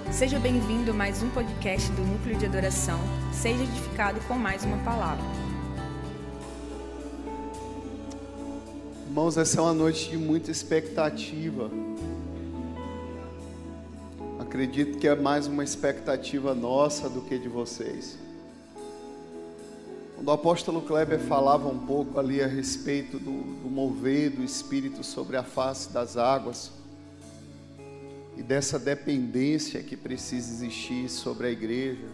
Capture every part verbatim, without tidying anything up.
Seja bem-vindo a mais um podcast do Núcleo de Adoração. Seja edificado com mais uma palavra. Irmãos, essa é uma noite de muita expectativa. Acredito que é mais uma expectativa nossa do que de vocês. Quando o apóstolo Kleber falava um pouco ali a respeito do, do mover do Espírito sobre a face das águas e dessa dependência que precisa existir sobre a igreja,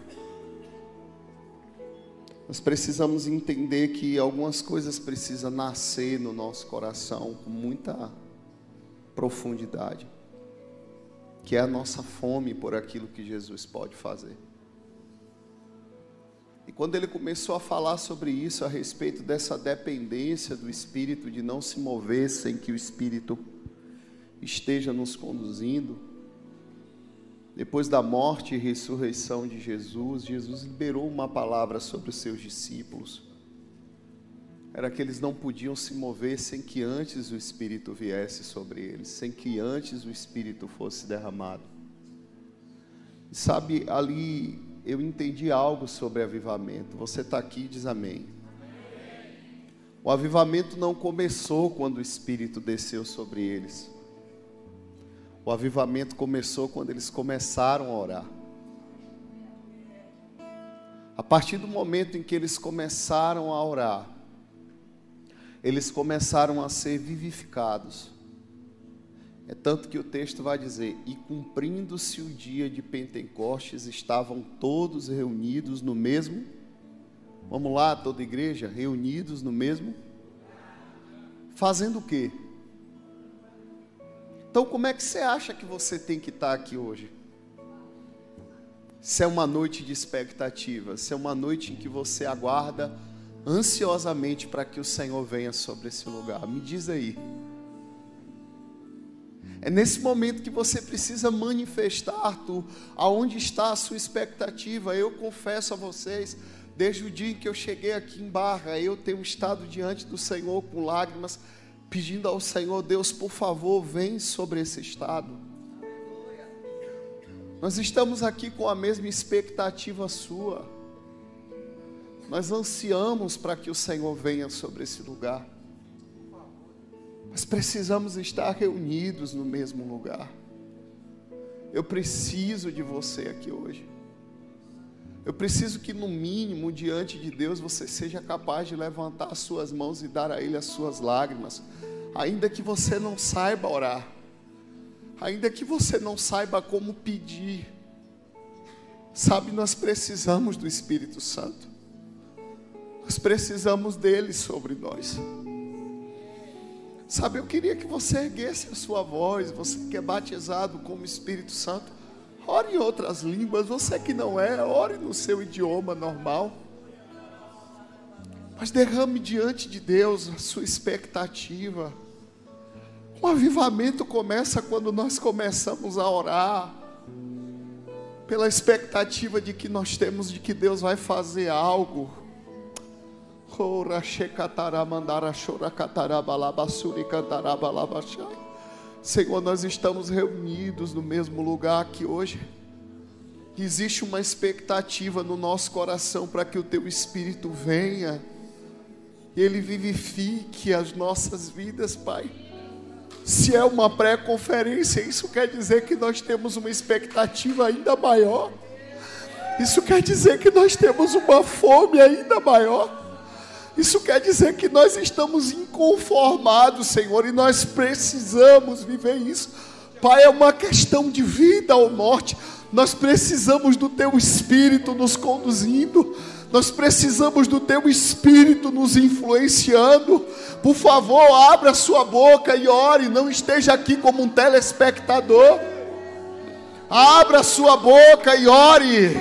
nós precisamos entender que algumas coisas precisam nascer no nosso coração com muita profundidade, que é a nossa fome por aquilo que Jesus pode fazer. E quando ele começou a falar sobre isso, a respeito dessa dependência do Espírito, de não se mover sem que o Espírito esteja nos conduzindo, depois da morte e ressurreição de Jesus, Jesus liberou uma palavra sobre os seus discípulos. Era que eles não podiam se mover sem que antes o Espírito viesse sobre eles, sem que antes o Espírito fosse derramado. E sabe, ali eu entendi algo sobre avivamento. Você está aqui e diz amém. O avivamento não começou quando o Espírito desceu sobre eles. O avivamento começou quando eles começaram a orar. A partir do momento em que eles começaram a orar, eles começaram a ser vivificados. É tanto que o texto vai dizer: e cumprindo-se o dia de Pentecostes, estavam todos reunidos no mesmo. Vamos lá, toda igreja, reunidos no mesmo. Fazendo o quê? Então, como é que você acha que você tem que estar aqui hoje? Se é uma noite de expectativa, se é uma noite em que você aguarda ansiosamente para que o Senhor venha sobre esse lugar, me diz aí. É nesse momento que você precisa manifestar, Arthur, aonde está a sua expectativa. Eu confesso a vocês, desde o dia em que eu cheguei aqui em Barra, eu tenho estado diante do Senhor com lágrimas, pedindo ao Senhor: Deus, por favor, vem sobre esse estado. Nós estamos aqui com a mesma expectativa sua. Nós ansiamos para que o Senhor venha sobre esse lugar. Mas precisamos estar reunidos no mesmo lugar. Eu preciso de você aqui hoje. Eu preciso que, no mínimo, diante de Deus, você seja capaz de levantar as suas mãos e dar a Ele as suas lágrimas. Ainda que você não saiba orar, ainda que você não saiba como pedir, sabe, nós precisamos do Espírito Santo. Nós precisamos dele sobre nós. Sabe, eu queria que você erguesse a sua voz. Você que é batizado como Espírito Santo, ore em outras línguas. Você que não é, ore no seu idioma normal. Mas derrame diante de Deus a sua expectativa. O avivamento começa quando nós começamos a orar, pela expectativa de que nós temos de que Deus vai fazer algo. Senhor, nós estamos reunidos no mesmo lugar aqui hoje. Existe uma expectativa no nosso coração para que o Teu Espírito venha e Ele vivifique as nossas vidas, Pai. Se é uma pré-conferência, isso quer dizer que nós temos uma expectativa ainda maior. Isso quer dizer que nós temos uma fome ainda maior. Isso quer dizer que nós estamos inconformados, Senhor, e nós precisamos viver isso. Pai, é uma questão de vida ou morte. Nós precisamos do Teu Espírito nos conduzindo. Nós precisamos do Teu Espírito nos influenciando. Por favor, abra a sua boca e ore. Não esteja aqui como um telespectador. Abra a sua boca e ore.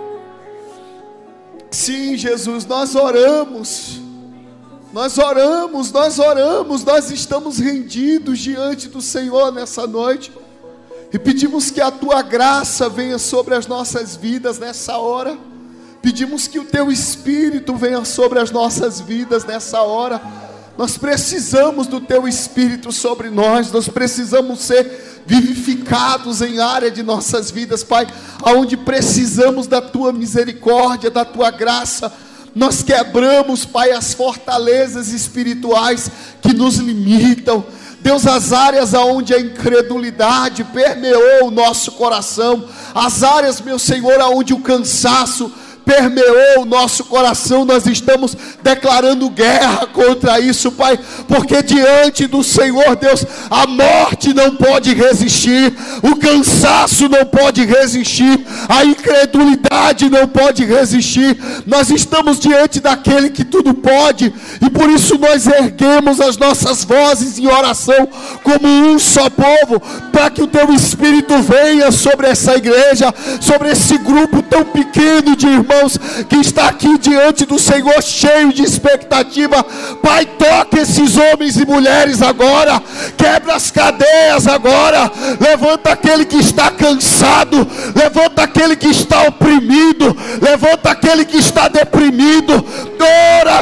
Sim, Jesus, nós oramos. Nós oramos, nós oramos, nós estamos rendidos diante do Senhor nessa noite. E pedimos que a Tua graça venha sobre as nossas vidas nessa hora. Pedimos que o Teu Espírito venha sobre as nossas vidas nessa hora. Nós precisamos do Teu Espírito sobre nós. Nós precisamos ser vivificados em área de nossas vidas, Pai, aonde precisamos da Tua misericórdia, da Tua graça. Nós quebramos, Pai, as fortalezas espirituais que nos limitam. Deus, as áreas aonde a incredulidade permeou o nosso coração, as áreas, meu Senhor, aonde o cansaço permeou o nosso coração, nós estamos declarando guerra contra isso, Pai, porque diante do Senhor, Deus, a morte não pode resistir, o cansaço não pode resistir, a incredulidade não pode resistir. Nós estamos diante daquele que tudo pode, e por isso nós erguemos as nossas vozes em oração como um só povo, para que o Teu Espírito venha sobre essa igreja, sobre esse grupo tão pequeno de irmãos que está aqui diante do Senhor, cheio de expectativa. Pai, toque esses homens e mulheres agora, quebra as cadeias agora, levanta aquele que está cansado, levanta aquele que está oprimido, levanta aquele que está deprimido. Ora,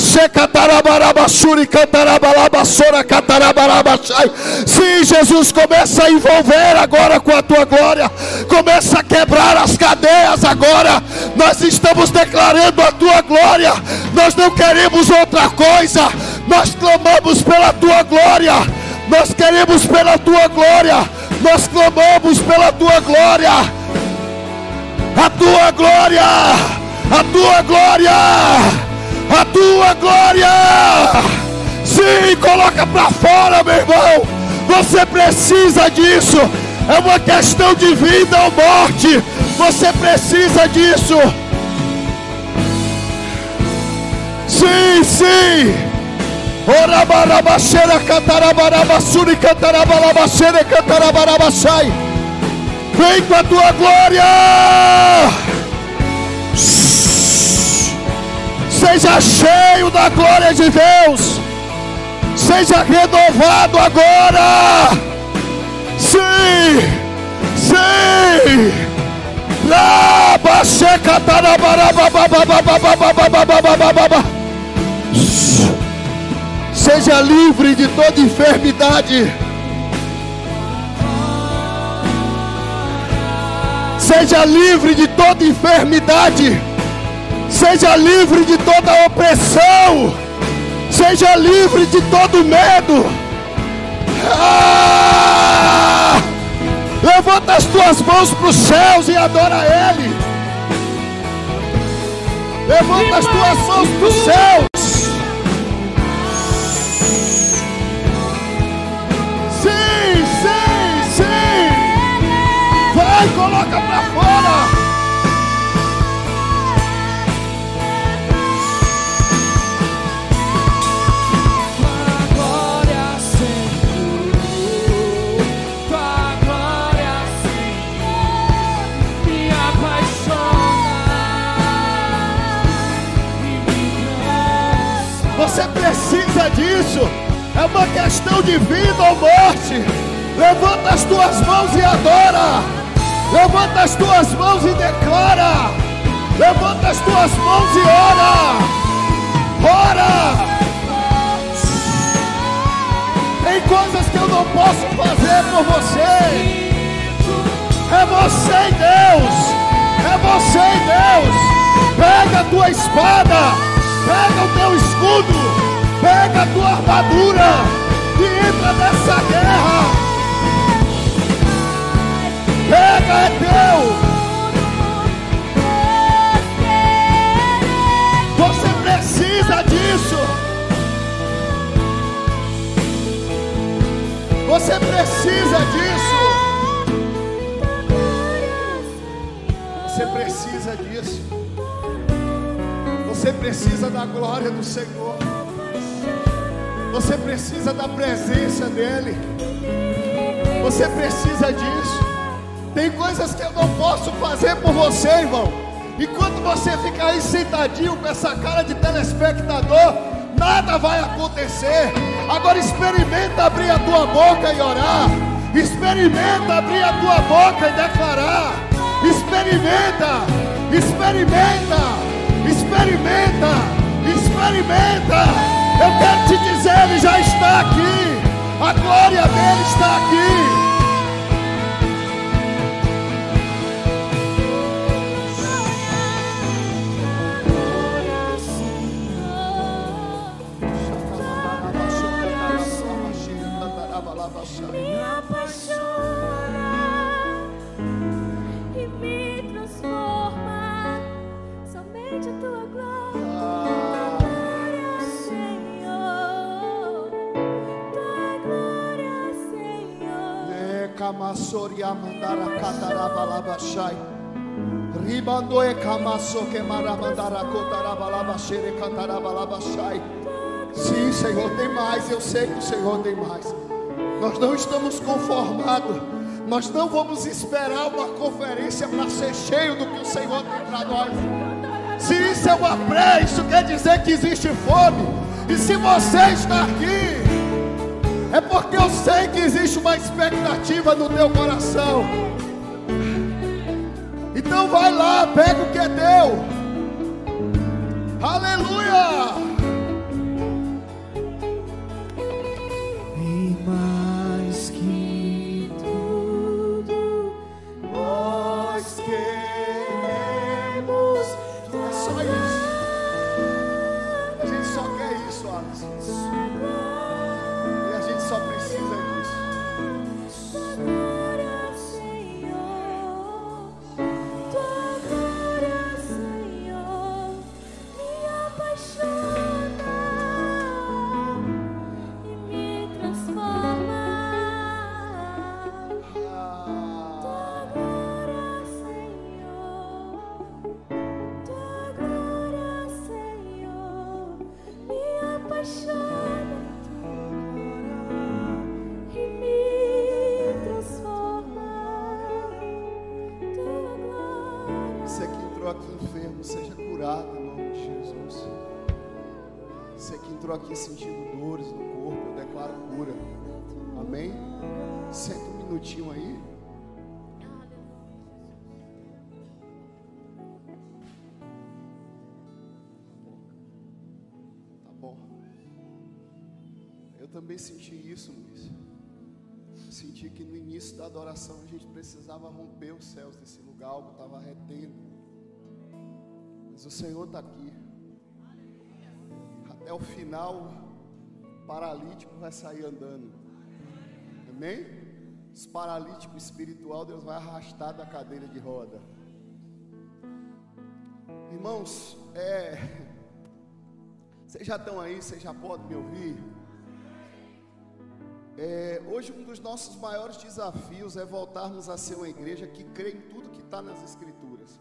sim, Jesus, começa a envolver agora com a Tua glória, começa a quebrar as cadeias agora. Nós estamos declarando a Tua glória, nós não queremos outra coisa, nós clamamos pela Tua glória, nós queremos pela Tua glória, nós clamamos pela Tua glória, a Tua glória, a Tua glória, a Tua glória. Sim, coloca para fora, meu irmão, você precisa disso, é uma questão de vida ou morte, você precisa disso. Sim, sim. Ora barabaxera catarabarabassuri catarabalabachere catarabarabaxai. Vem com a Tua glória. Seja cheio da glória de Deus. Seja renovado agora. Sim, sim. Seja livre de toda enfermidade. Seja livre de toda enfermidade. Seja livre de toda opressão. Seja livre de todo medo. Ah! Levanta as tuas mãos para os céus e adora Ele. Levanta as tuas mãos para os céus. Sim, sim, sim. Vai, coloca para fora. Você precisa disso. É uma questão de vida ou morte. Levanta as tuas mãos e adora. Levanta as tuas mãos e declara. Levanta as tuas mãos e ora. Ora. Tem coisas que eu não posso fazer por você. É você e Deus. É você e Deus. Pega a tua espada. Pega o teu escudo, pega a tua armadura e entra nessa guerra. Pega, é teu. Você precisa disso. Você precisa disso. Você precisa disso. Você precisa da glória do Senhor. Você precisa da presença dEle. Você precisa disso. Tem coisas que eu não posso fazer por você, irmão. Enquanto você ficar aí sentadinho com essa cara de telespectador, nada vai acontecer. Agora experimenta abrir a tua boca e orar. Experimenta abrir a tua boca e declarar. Experimenta. Experimenta. Experimenta, experimenta. Eu quero te dizer, Ele já está aqui. A glória dele está aqui. Me apaixona e me transforma. Somente a tua glória, glória, Senhor. Tua glória, Senhor. Ne kamasoria mandara katarabalabashai. Ribando e kamaso que maramandara kotarabalabashere katarabalabashai. Sim, Senhor, tem mais. Eu sei que o Senhor tem mais. Nós não estamos conformados. Nós não vamos esperar uma conferência para ser cheio do que o Senhor tem para nós. Se isso é uma pré, isso quer dizer que existe fome. E se você está aqui, é porque eu sei que existe uma expectativa no teu coração. Então vai lá, pega o que é teu. Aleluia! Aqui sentindo dores no corpo, eu declaro cura. Amém? Senta um minutinho aí. Tá bom. Eu também senti isso, Luiz. Senti que no início da adoração a gente precisava romper os céus desse lugar, algo estava retendo. Mas o Senhor está aqui. Até o final, o paralítico vai sair andando. Amém? Os paralíticos espiritual, Deus vai arrastar da cadeira de roda. Irmãos, é... vocês já estão aí, vocês já podem me ouvir? É... Hoje um dos nossos maiores desafios é voltarmos a ser uma igreja que crê em tudo que está nas Escrituras.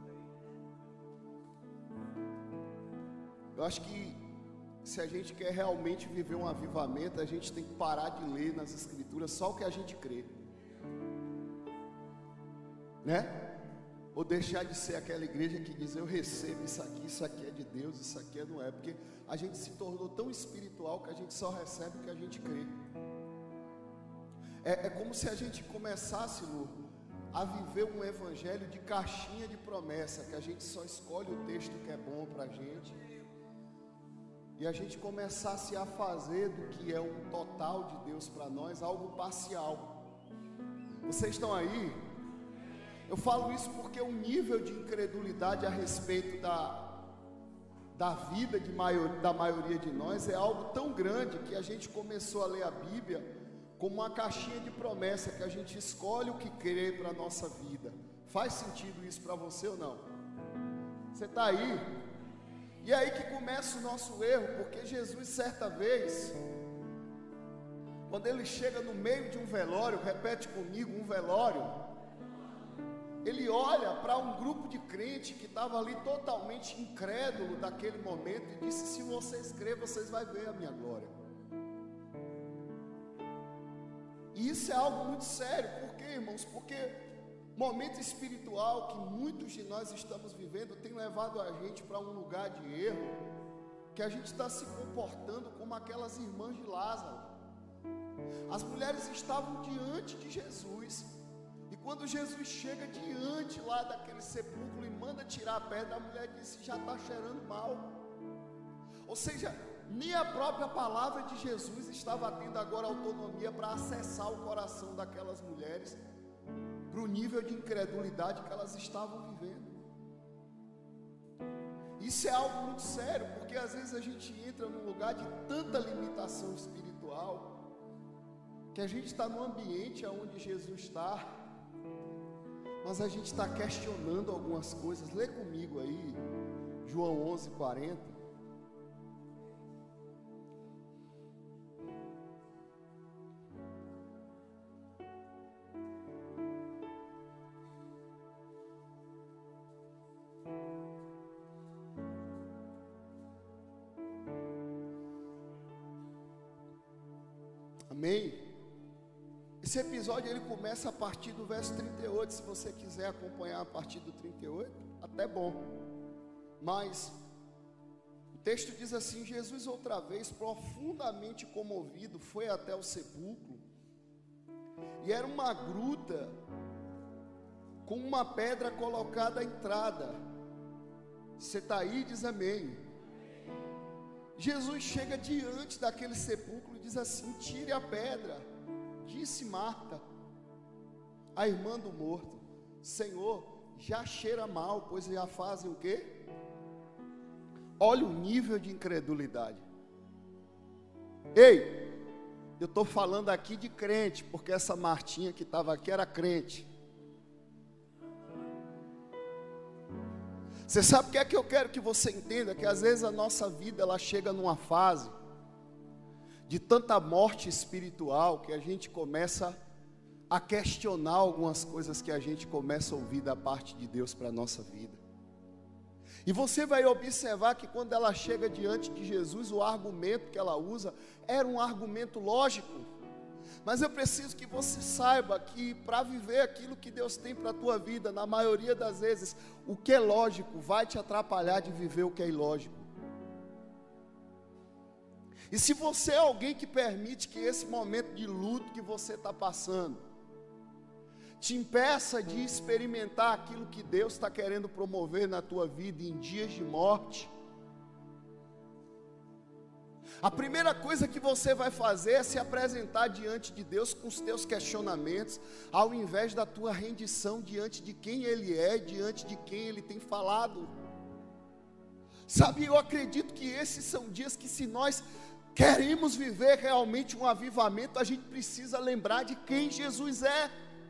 Eu acho que se a gente quer realmente viver um avivamento, a gente tem que parar de ler nas Escrituras só o que a gente crê, né? Ou deixar de ser aquela igreja que diz: eu recebo isso aqui, isso aqui é de Deus, isso aqui não é. Porque a gente se tornou tão espiritual que a gente só recebe o que a gente crê. É, é como se a gente começasse, Lu, a viver um evangelho de caixinha de promessa, que a gente só escolhe o texto que é bom pra gente, e a gente começasse a fazer do que é um total de Deus para nós algo parcial. Vocês estão aí? Eu falo isso porque o nível de incredulidade a respeito da, da vida de maior, da maioria de nós é algo tão grande que a gente começou a ler a Bíblia como uma caixinha de promessa, que a gente escolhe o que crê para a nossa vida. Faz sentido isso para você ou não? Você está aí? E aí que começa o nosso erro, porque Jesus, certa vez, quando ele chega no meio de um velório, repete comigo, um velório, ele olha para um grupo de crente que estava ali totalmente incrédulo daquele momento e disse: se vocês crêem, vocês vão ver a minha glória. E isso é algo muito sério. Por quê, irmãos? Porque momento espiritual que muitos de nós estamos vivendo tem levado a gente para um lugar de erro, que a gente está se comportando como aquelas irmãs de Lázaro. As mulheres estavam diante de Jesus, e quando Jesus chega diante lá daquele sepulcro e manda tirar a pedra, a mulher disse: já está cheirando mal. Ou seja, nem a própria palavra de Jesus estava tendo agora autonomia para acessar o coração daquelas mulheres, para o nível de incredulidade que elas estavam vivendo. Isso é algo muito sério, porque às vezes a gente entra num lugar de tanta limitação espiritual, que a gente está no ambiente onde Jesus está, mas a gente está questionando algumas coisas. Lê comigo aí, João onze, quarenta. Amém? Esse episódio ele começa a partir do verso trinta e oito. Se você quiser acompanhar a partir do trinta e oito, até bom. Mas o texto diz assim: Jesus outra vez, profundamente comovido, foi até o sepulcro. E era uma gruta com uma pedra colocada à entrada. Você está aí? Diz amém. Jesus chega diante daquele sepulcro e diz assim: tire a pedra. Disse Marta, a irmã do morto: Senhor, já cheira mal, pois já fazem o quê? Olha o nível de incredulidade. Ei, eu estou falando aqui de crente, porque essa Martinha que estava aqui era crente. Você sabe o que é que eu quero que você entenda? Que às vezes a nossa vida ela chega numa fase de tanta morte espiritual que a gente começa a questionar algumas coisas que a gente começa a ouvir da parte de Deus para a nossa vida. E você vai observar que quando ela chega diante de Jesus, o argumento que ela usa era um argumento lógico. Mas eu preciso que você saiba que para viver aquilo que Deus tem para a tua vida, na maioria das vezes, o que é lógico vai te atrapalhar de viver o que é ilógico. E se você é alguém que permite que esse momento de luto que você está passando te impeça de experimentar aquilo que Deus está querendo promover na tua vida em dias de morte, a primeira coisa que você vai fazer é se apresentar diante de Deus com os teus questionamentos, ao invés da tua rendição diante de quem Ele é, diante de quem Ele tem falado. Sabe, eu acredito que esses são dias que, se nós queremos viver realmente um avivamento, a gente precisa lembrar de quem Jesus é.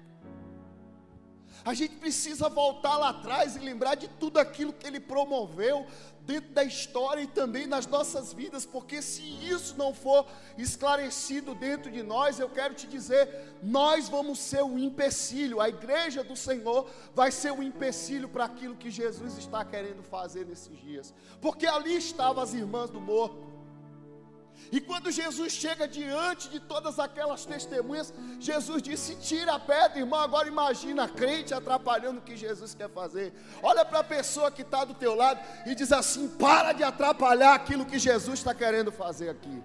A gente precisa voltar lá atrás e lembrar de tudo aquilo que Ele promoveu dentro da história e também nas nossas vidas, porque se isso não for esclarecido dentro de nós, eu quero te dizer, nós vamos ser um empecilho, a igreja do Senhor vai ser um empecilho para aquilo que Jesus está querendo fazer nesses dias, porque ali estavam as irmãs do morto. E quando Jesus chega diante de todas aquelas testemunhas, Jesus disse: tira a pedra, irmão. Agora imagina a crente atrapalhando o que Jesus quer fazer. Olha para a pessoa que está do teu lado e diz assim: para de atrapalhar aquilo que Jesus está querendo fazer aqui.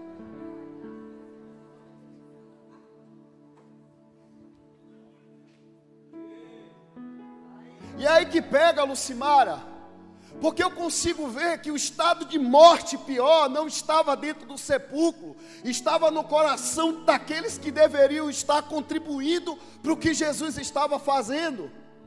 E aí que pega, Lucimara, porque eu consigo ver que o estado de morte pior não estava dentro do sepulcro, estava no coração daqueles que deveriam estar contribuindo para o que Jesus estava fazendo.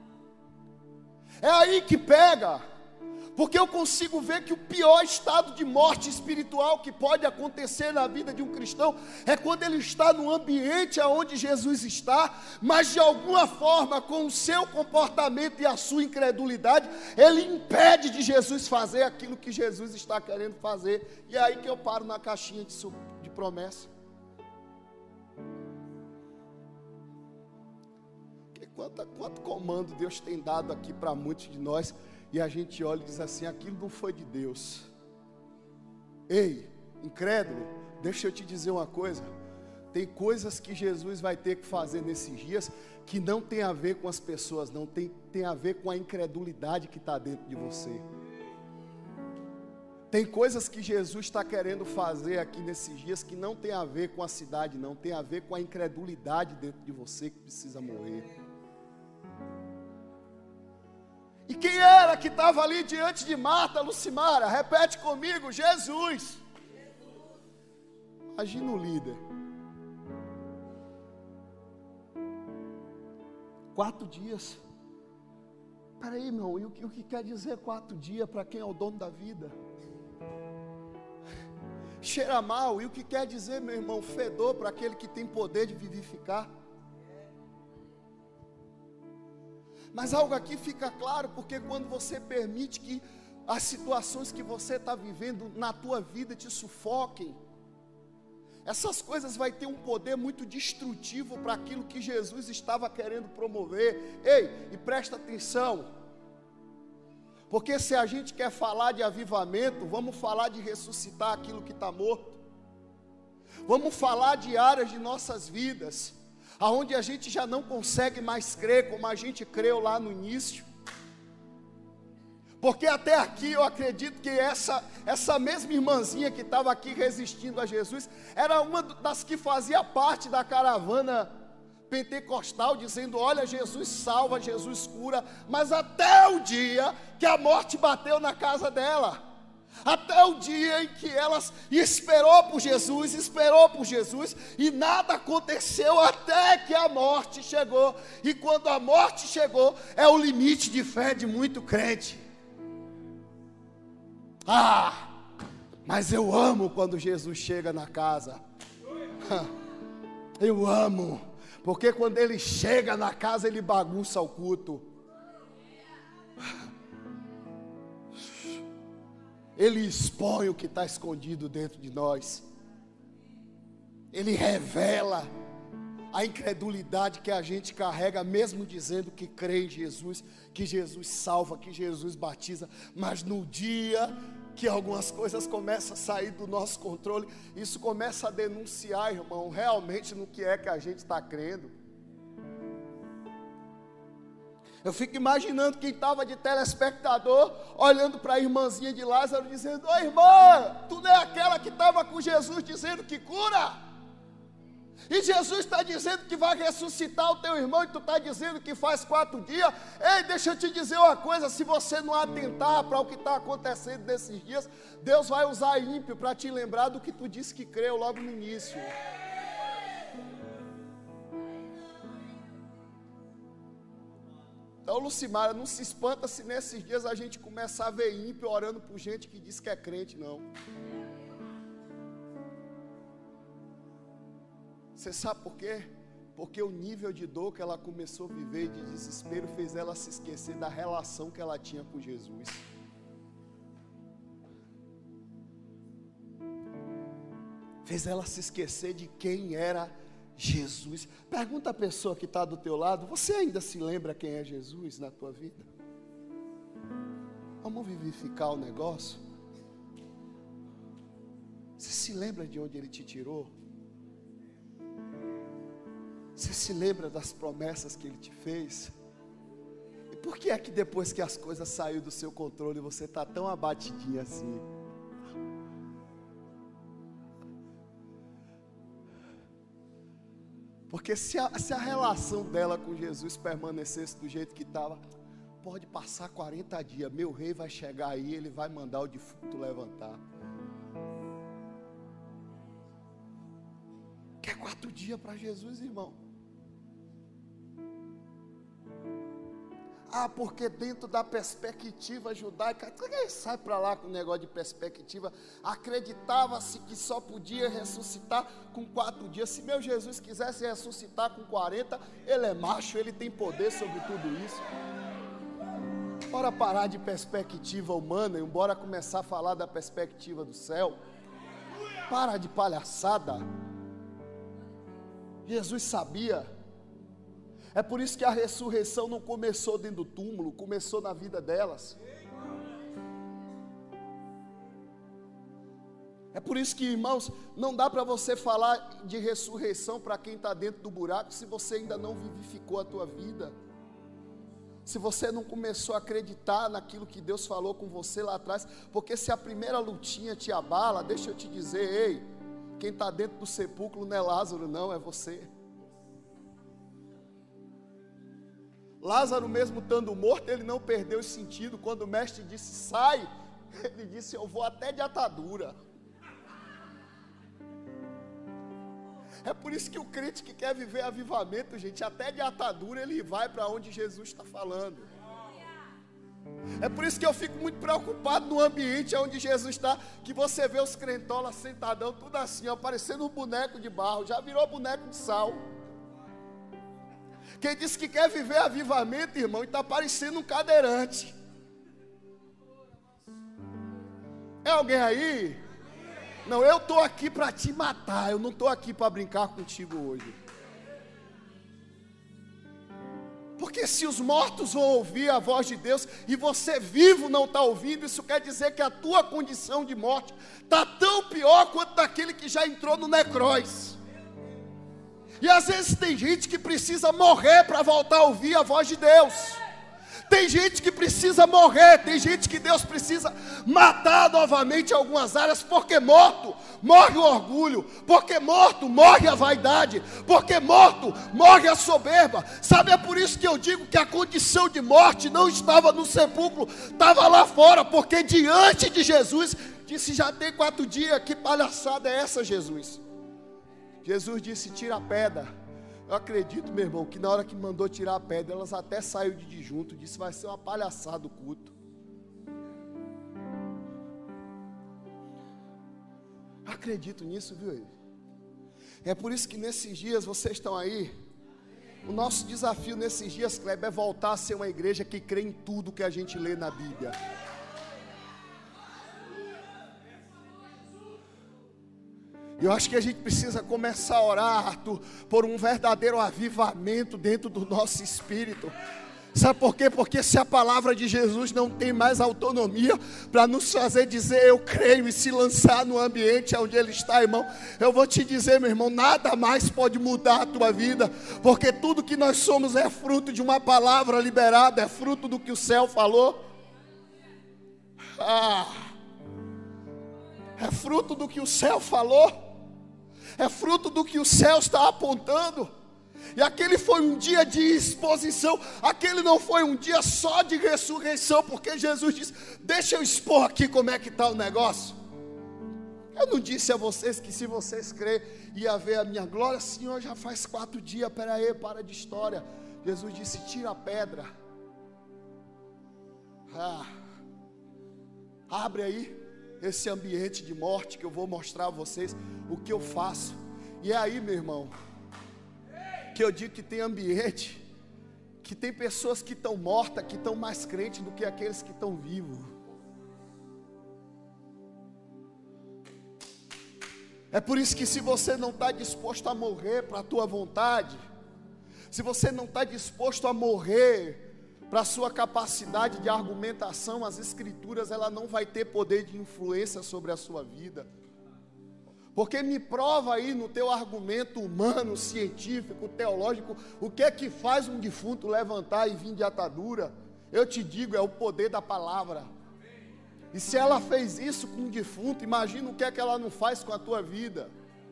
É aí que pega, porque eu consigo ver que o pior estado de morte espiritual que pode acontecer na vida de um cristão é quando ele está no ambiente onde Jesus está, mas de alguma forma, com o seu comportamento e a sua incredulidade, ele impede de Jesus fazer aquilo que Jesus está querendo fazer. E é aí que eu paro na caixinha de, de promessa. Quanto, quanto comando Deus tem dado aqui para muitos de nós, e a gente olha e diz assim: aquilo não foi de Deus. Ei, incrédulo, deixa eu te dizer uma coisa. Tem coisas que Jesus vai ter que fazer nesses dias que não tem a ver com as pessoas, não tem, tem a ver com a incredulidade que está dentro de você. Tem coisas que Jesus está querendo fazer aqui nesses dias que não tem a ver com a cidade, não tem a ver com a incredulidade dentro de você que precisa morrer. E quem era que estava ali diante de Marta, Lucimara? Repete comigo: Jesus. Imagina o líder. Quatro dias. Peraí, irmão, e o que, o que quer dizer quatro dias para quem é o dono da vida? Cheira mal, e o que quer dizer, meu irmão, fedor para aquele que tem poder de vivificar? Mas algo aqui fica claro, porque quando você permite que as situações que você está vivendo na tua vida te sufoquem, essas coisas vai ter um poder muito destrutivo para aquilo que Jesus estava querendo promover. Ei, e presta atenção, porque se a gente quer falar de avivamento, vamos falar de ressuscitar aquilo que está morto. Vamos falar de áreas de nossas vidas aonde a gente já não consegue mais crer como a gente creu lá no início. Porque até aqui eu acredito que essa, essa mesma irmãzinha que estava aqui resistindo a Jesus, era uma das que fazia parte da caravana pentecostal, dizendo, olha, Jesus salva, Jesus cura, mas até o dia que a morte bateu na casa dela, até o dia em que ela esperou por Jesus, esperou por Jesus, e nada aconteceu até que a morte chegou. E quando a morte chegou, é o limite de fé de muito crente. Ah, mas eu amo quando Jesus chega na casa. Eu amo, porque quando ele chega na casa, ele bagunça o culto. Ele expõe o que está escondido dentro de nós. Ele revela a incredulidade que a gente carrega, mesmo dizendo que crê em Jesus, que Jesus salva, que Jesus batiza. Mas no dia que algumas coisas começam a sair do nosso controle, isso começa a denunciar, irmão, realmente no que é que a gente está crendo. Eu fico imaginando quem estava de telespectador, olhando para a irmãzinha de Lázaro, dizendo, ô irmã, tu não é aquela que estava com Jesus dizendo que cura? E Jesus está dizendo que vai ressuscitar o teu irmão, e tu está dizendo que faz quatro dias. Ei, deixa eu te dizer uma coisa, se você não atentar para o que está acontecendo nesses dias, Deus vai usar ímpio para te lembrar do que tu disse que creu logo no início. Então, Lucimara, não se espanta se nesses dias a gente começar a ver ímpio orando por gente que diz que é crente, não. Você sabe por quê? Porque o nível de dor que ela começou a viver, de desespero, fez ela se esquecer da relação que ela tinha com Jesus. Fez ela se esquecer de quem era Jesus. Pergunta a pessoa que está do teu lado, você ainda se lembra quem é Jesus na tua vida? Vamos vivificar o negócio? Você se lembra de onde Ele te tirou? Você se lembra das promessas que Ele te fez? E por que é que depois que as coisas saíram do seu controle, você está tão abatidinho assim? Porque se a, se a relação dela com Jesus permanecesse do jeito que estava, pode passar quarenta dias, meu rei vai chegar aí, ele vai mandar o defunto levantar. Quer quatro dias para Jesus, irmão? Ah, porque dentro da perspectiva judaica, sai para lá com o negócio de perspectiva, acreditava-se que só podia ressuscitar com quatro dias. Se meu Jesus quisesse ressuscitar com quarenta, ele é macho, ele tem poder sobre tudo isso. Bora parar de perspectiva humana e bora começar a falar da perspectiva do céu. Para de palhaçada. Jesus sabia. É por isso que a ressurreição não começou dentro do túmulo, começou na vida delas. É por isso que, irmãos, não dá para você falar de ressurreição para quem está dentro do buraco, se você ainda não vivificou a tua vida. Se você não começou a acreditar naquilo que Deus falou com você lá atrás, porque se a primeira lutinha te abala, deixa eu te dizer, ei, quem está dentro do sepulcro não é Lázaro não, é você. Lázaro mesmo estando morto, ele não perdeu o sentido. Quando o mestre disse, sai, ele disse, eu vou até de atadura. É por isso que o crente que quer viver avivamento, gente, até de atadura ele vai para onde Jesus está falando. É por isso que eu fico muito preocupado no ambiente onde Jesus está, que você vê os crentolas sentadão, tudo assim, ó, parecendo um boneco de barro, já virou boneco de sal. Quem disse que quer viver avivamento, irmão, e está parecendo um cadeirante. É alguém aí? Não, eu estou aqui para te matar, eu não estou aqui para brincar contigo hoje. Porque se os mortos vão ouvir a voz de Deus e você vivo não está ouvindo, isso quer dizer que a tua condição de morte está tão pior quanto daquele que já entrou no necróis. E às vezes tem gente que precisa morrer para voltar a ouvir a voz de Deus. Tem gente que precisa morrer, tem gente que Deus precisa matar novamente em algumas áreas, porque morto morre o orgulho, porque morto morre a vaidade, porque morto morre a soberba. Sabe, é por isso que eu digo que a condição de morte não estava no sepulcro, estava lá fora, porque diante de Jesus, disse, já tem quatro dias, que palhaçada é essa, Jesus? Jesus disse, tira a pedra. Eu acredito, meu irmão, que na hora que mandou tirar a pedra, elas até saíram de junto, disse, vai ser uma palhaçada o culto. Acredito nisso, viu? É por isso que nesses dias, vocês estão aí, o nosso desafio nesses dias, Kleber, é voltar a ser uma igreja que crê em tudo que a gente lê na Bíblia. Eu acho que a gente precisa começar a orar, Arthur, por um verdadeiro avivamento dentro do nosso espírito. Sabe por quê? Porque se a palavra de Jesus não tem mais autonomia para nos fazer dizer eu creio e se lançar no ambiente onde Ele está, irmão, eu vou te dizer, meu irmão, nada mais pode mudar a tua vida, porque tudo que nós somos é fruto de uma palavra liberada, é fruto do que o céu falou. Ah, é fruto do que o céu falou. É fruto do que o céu está apontando. E aquele foi um dia de exposição. Aquele não foi um dia só de ressurreição, porque Jesus disse, deixa eu expor aqui como é que está o negócio. Eu não disse a vocês que se vocês crerem ia ver a minha glória. Senhor, já faz quatro dias, peraí, para de história. Jesus disse, tira a pedra. Ah, abre aí esse ambiente de morte que eu vou mostrar a vocês o que eu faço. E é aí, meu irmão, que eu digo que tem ambiente, que tem pessoas que estão mortas, que estão mais crentes do que aqueles que estão vivos. É por isso que se você não está disposto a morrer para a tua vontade, se você não está disposto a morrer para a sua capacidade de argumentação, as escrituras, ela não vai ter poder de influência sobre a sua vida. Porque me prova aí no teu argumento humano, científico, teológico, o que é que faz um defunto levantar e vir de atadura? Eu te digo, é o poder da palavra. E se ela fez isso com um defunto, imagina o que é que ela não faz com a tua vida.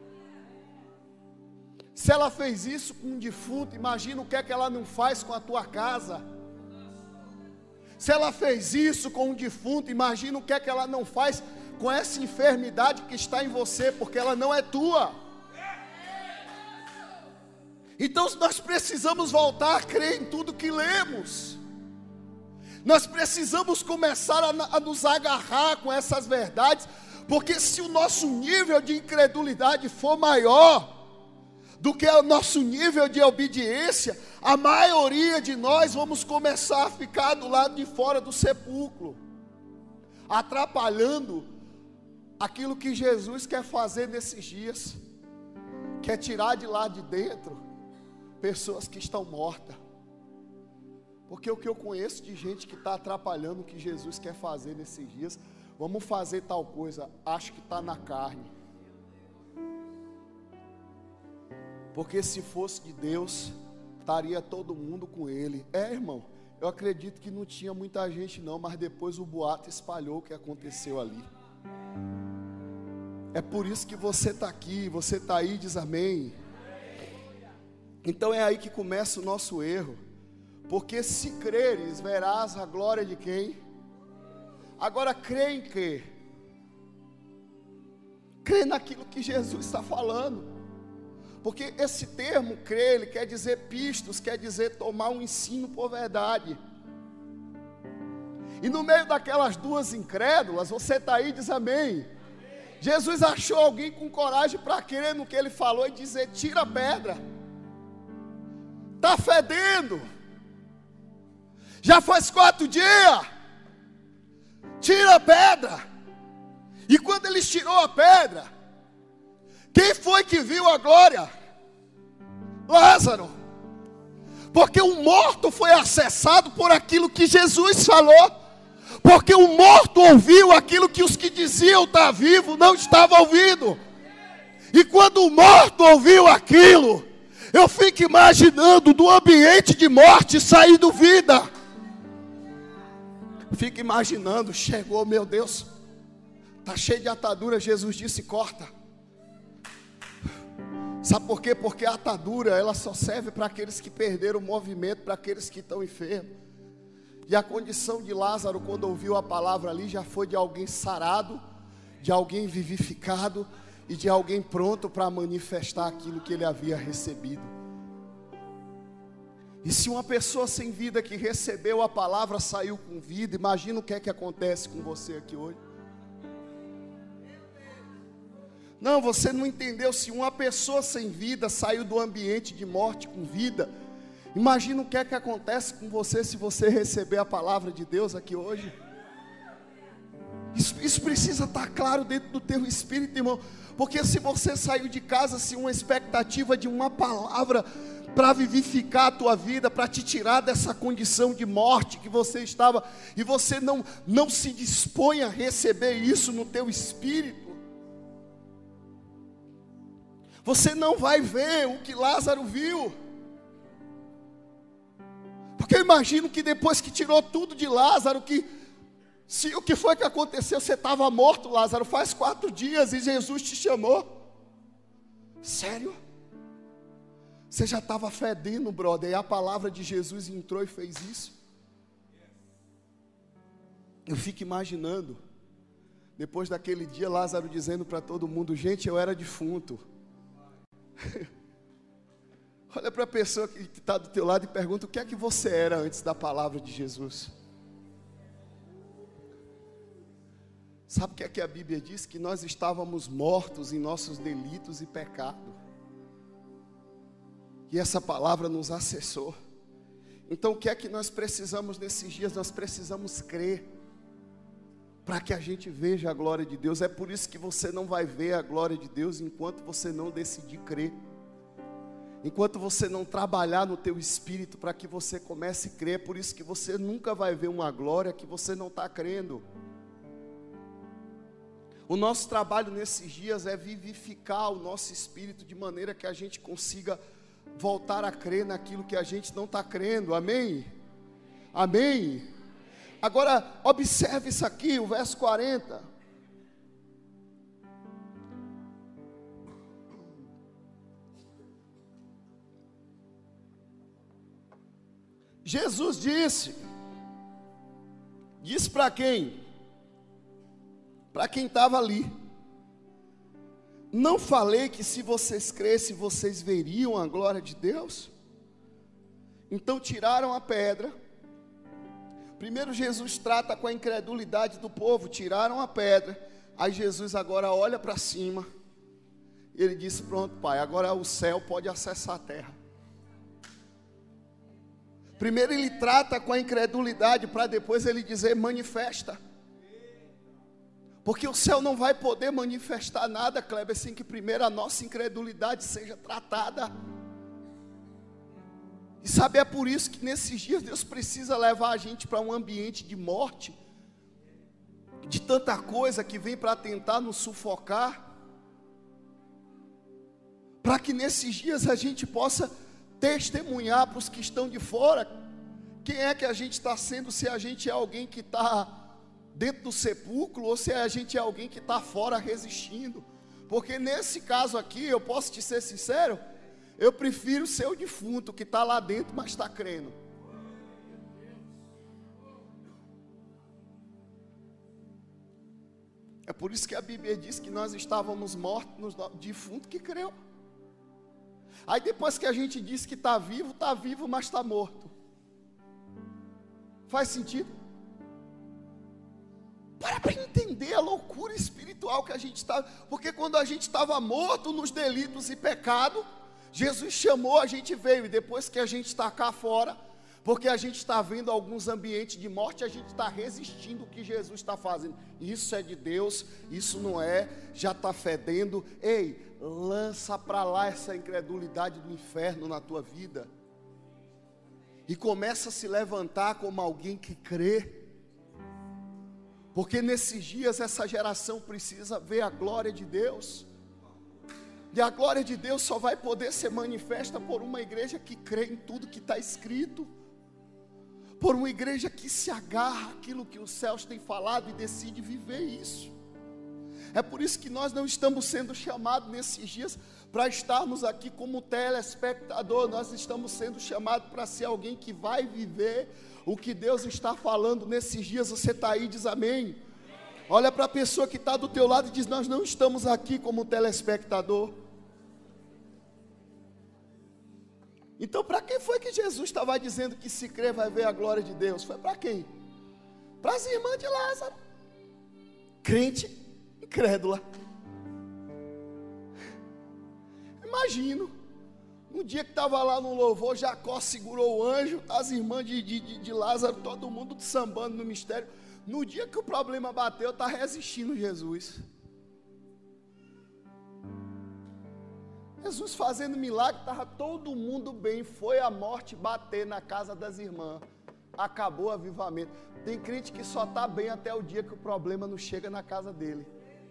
Se ela fez isso com um defunto, imagina o que é que ela não faz com a tua casa. Se ela fez isso com um defunto, imagina o que é que ela não faz com essa enfermidade que está em você, porque ela não é tua. Então nós precisamos voltar a crer em tudo que lemos. Nós precisamos começar a, a nos agarrar com essas verdades, porque se o nosso nível de incredulidade for maior do que o nosso nível de obediência, a maioria de nós vamos começar a ficar do lado de fora do sepulcro, atrapalhando aquilo que Jesus quer fazer nesses dias, quer tirar de lá de dentro pessoas que estão mortas. Porque o que eu conheço de gente que está atrapalhando o que Jesus quer fazer nesses dias, vamos fazer tal coisa, acho que está na carne. Porque se fosse de Deus, estaria todo mundo com Ele. É, irmão, eu acredito que não tinha muita gente não, mas depois o boato espalhou o que aconteceu ali. É por isso que você está aqui, você está aí, diz amém. Então é aí que começa o nosso erro. Porque se creres, verás a glória de quem? Agora crê em quê? Crê naquilo que Jesus está falando. Porque esse termo, crer, ele quer dizer pistos, quer dizer tomar um ensino por verdade. E no meio daquelas duas incrédulas, você está aí e diz amém. Jesus achou alguém com coragem para crer no que ele falou e dizer, tira a pedra. Está fedendo. Já faz quatro dias. Tira a pedra. E quando eles tirou a pedra, quem foi que viu a glória? Lázaro. Porque o morto foi acessado por aquilo que Jesus falou. Porque o morto ouviu aquilo que os que diziam estar vivo não estavam ouvindo. E quando o morto ouviu aquilo, eu fico imaginando do ambiente de morte saindo vida. Fico imaginando, chegou, meu Deus, está cheio de atadura, Jesus disse, corta. Sabe por quê? Porque a atadura, ela só serve para aqueles que perderam o movimento, para aqueles que estão enfermos. E a condição de Lázaro, quando ouviu a palavra ali, já foi de alguém sarado, de alguém vivificado e de alguém pronto para manifestar aquilo que ele havia recebido. E se uma pessoa sem vida que recebeu a palavra saiu com vida, imagina o que é que acontece com você aqui hoje. Não, você não entendeu. Se uma pessoa sem vida saiu do ambiente de morte com vida, imagina o que é que acontece com você se você receber a palavra de Deus aqui hoje. Isso, isso precisa estar claro dentro do teu espírito, irmão. Porque se você saiu de casa sem uma expectativa de uma palavra para vivificar a tua vida, para te tirar dessa condição de morte que você estava, e você não, não se dispõe a receber isso no teu espírito, você não vai ver o que Lázaro viu. Porque eu imagino que depois que tirou tudo de Lázaro, que se o que foi que aconteceu, você estava morto, Lázaro, faz quatro dias e Jesus te chamou. Sério? Você já estava fedendo, brother, e a palavra de Jesus entrou e fez isso? Eu fico imaginando, depois daquele dia, Lázaro dizendo para todo mundo, gente, eu era defunto. Olha para a pessoa que está do teu lado e pergunta, o que é que você era antes da palavra de Jesus? Sabe o que é que a Bíblia diz? Que nós estávamos mortos em nossos delitos e pecados. E essa palavra nos acessou. Então o que é que nós precisamos nesses dias? Nós precisamos crer, para que a gente veja a glória de Deus. É por isso que você não vai ver a glória de Deus enquanto você não decidir crer. Enquanto você não trabalhar no teu espírito para que você comece a crer. É por isso que você nunca vai ver uma glória que você não está crendo. O nosso trabalho nesses dias é vivificar o nosso espírito de maneira que a gente consiga voltar a crer naquilo que a gente não está crendo. Amém? Amém? Agora, observe isso aqui, o verso quarenta. Jesus disse, disse para quem? Para quem estava ali. Não falei que se vocês crescem, vocês veriam a glória de Deus? Então tiraram a pedra. Primeiro Jesus trata com a incredulidade do povo, tiraram a pedra. Aí Jesus agora olha para cima. E ele diz, pronto, pai, agora o céu pode acessar a terra. Primeiro ele trata com a incredulidade, para depois ele dizer, manifesta. Porque o céu não vai poder manifestar nada, Kleber, sem que primeiro a nossa incredulidade seja tratada. E sabe, é por isso que nesses dias Deus precisa levar a gente para um ambiente de morte, de tanta coisa que vem para tentar nos sufocar, para que nesses dias a gente possa testemunhar para os que estão de fora, quem é que a gente está sendo, se a gente é alguém que está dentro do sepulcro, ou se a gente é alguém que está fora resistindo. Porque nesse caso aqui, eu posso te ser sincero, eu prefiro ser o defunto que está lá dentro, mas está crendo. É por isso que a Bíblia diz que nós estávamos mortos, no defunto que creu. Aí depois que a gente diz que está vivo, está vivo, mas está morto. Faz sentido? Para para entender a loucura espiritual que a gente está. Porque quando a gente estava morto nos delitos e pecado, Jesus chamou, a gente veio. E depois que a gente está cá fora, porque a gente está vendo alguns ambientes de morte, a gente está resistindo o que Jesus está fazendo. Isso é de Deus, isso não é, já está fedendo. Ei, lança para lá essa incredulidade do inferno na tua vida. E começa a se levantar como alguém que crê. Porque nesses dias essa geração precisa ver a glória de Deus. E a glória de Deus só vai poder ser manifesta por uma igreja que crê em tudo que está escrito. Por uma igreja que se agarra àquilo que os céus têm falado e decide viver isso. É por isso que nós não estamos sendo chamados nesses dias para estarmos aqui como telespectador. Nós estamos sendo chamados para ser alguém que vai viver o que Deus está falando nesses dias. Você está aí, diz amém. Olha para a pessoa que está do teu lado e diz: nós não estamos aqui como telespectador. Então para quem foi que Jesus estava dizendo que se crer vai ver a glória de Deus? Foi para quem? Para as irmãs de Lázaro. Crente incrédula. Imagino, no dia que estava lá no louvor, Jacó segurou o anjo, as irmãs de, de, de Lázaro, todo mundo sambando no mistério. No dia que o problema bateu, está resistindo Jesus. Jesus fazendo milagre, estava todo mundo bem. Foi a morte bater na casa das irmãs. Acabou o avivamento. Tem crente que só está bem até o dia que o problema não chega na casa dele.